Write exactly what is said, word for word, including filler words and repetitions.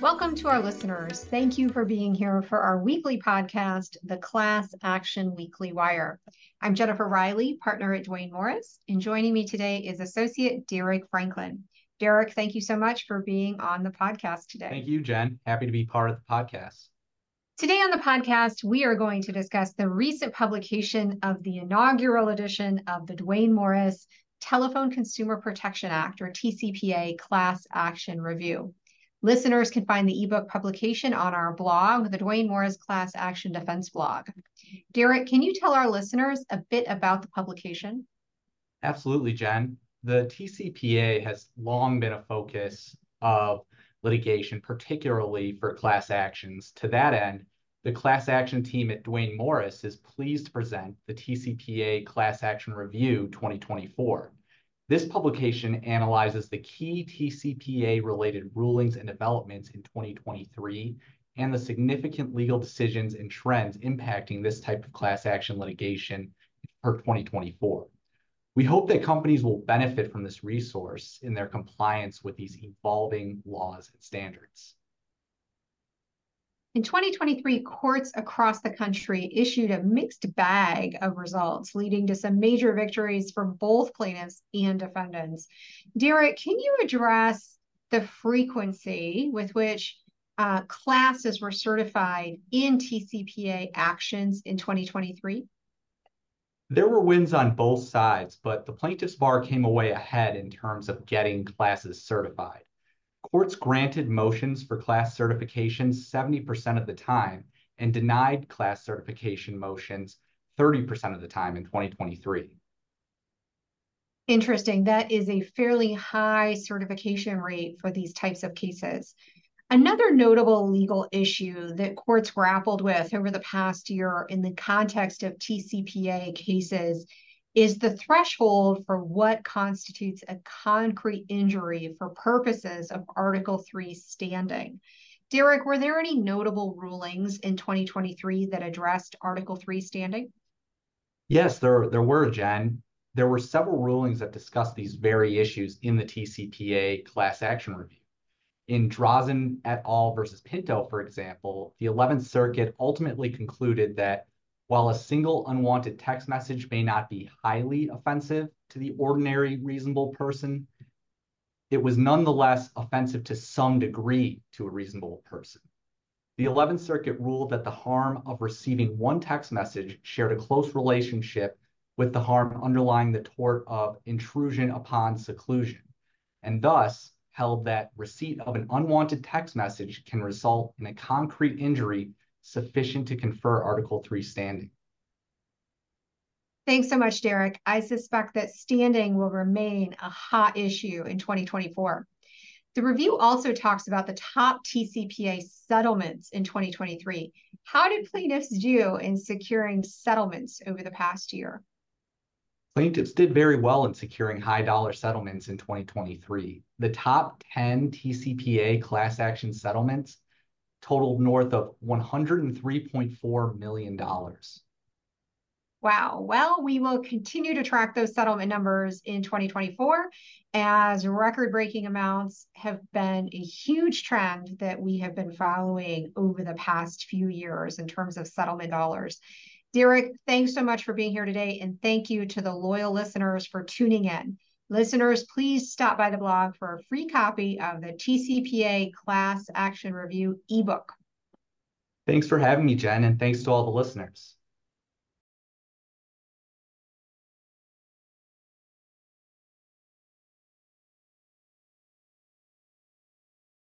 Welcome to our listeners. Thank you for being here for our weekly podcast, the Class Action Weekly Wire. I'm Jennifer Riley, partner at Duane Morris, and joining me today is Associate Derek Franklin. Derek, thank you so much for being on the podcast today. Thank you, Jen. Happy to be part of the podcast. Today on the podcast, we are going to discuss the recent publication of the inaugural edition of the Duane Morris Telephone Consumer Protection Act, or T C P A, Class Action Review. Listeners can find the ebook publication on our blog, the Duane Morris Class Action Defense blog. Derek, can you tell our listeners a bit about the publication? Absolutely, Jen. The T C P A has long been a focus of litigation, particularly for class actions. To that end, the class action team at Duane Morris is pleased to present the T C P A Class Action Review twenty twenty-four. This publication analyzes the key T C P A-related rulings and developments in twenty twenty-three and the significant legal decisions and trends impacting this type of class action litigation for twenty twenty-four. We hope that companies will benefit from this resource in their compliance with these evolving laws and standards. In twenty twenty-three, courts across the country issued a mixed bag of results, leading to some major victories for both plaintiffs and defendants. Derek, can you address the frequency with which uh, classes were certified in T C P A actions in twenty twenty-three? There were wins on both sides, but the plaintiff's bar came away ahead in terms of getting classes certified. Courts granted motions for class certification seventy percent of the time and denied class certification motions thirty percent of the time in twenty twenty-three. Interesting. That is a fairly high certification rate for these types of cases. Another notable legal issue that courts grappled with over the past year in the context of T C P A cases is the threshold for what constitutes a concrete injury for purposes of Article three standing. Derek, were there any notable rulings in twenty twenty-three that addressed Article three standing? Yes, there, there were, Jen. There were several rulings that discussed these very issues in the T C P A class action review. In Drazen et al. Versus Pinto, for example, the eleventh Circuit ultimately concluded that while a single unwanted text message may not be highly offensive to the ordinary reasonable person, it was nonetheless offensive to some degree to a reasonable person. The eleventh Circuit ruled that the harm of receiving one text message shared a close relationship with the harm underlying the tort of intrusion upon seclusion, and thus held that receipt of an unwanted text message can result in a concrete injury sufficient to confer Article three standing. Thanks so much, Derek. I suspect that standing will remain a hot issue in twenty twenty-four. The review also talks about the top T C P A settlements in twenty twenty-three. How did plaintiffs do in securing settlements over the past year? Plaintiffs did very well in securing high dollar settlements in twenty twenty-three. The top ten T C P A class action settlements totaled north of one hundred three point four million dollars. Wow. Well, we will continue to track those settlement numbers in twenty twenty-four, as record-breaking amounts have been a huge trend that we have been following over the past few years in terms of settlement dollars. Derek, thanks so much for being here today, and thank you to the loyal listeners for tuning in. Listeners, please stop by the blog for a free copy of the T C P A Class Action Review ebook. Thanks for having me, Jen, and thanks to all the listeners.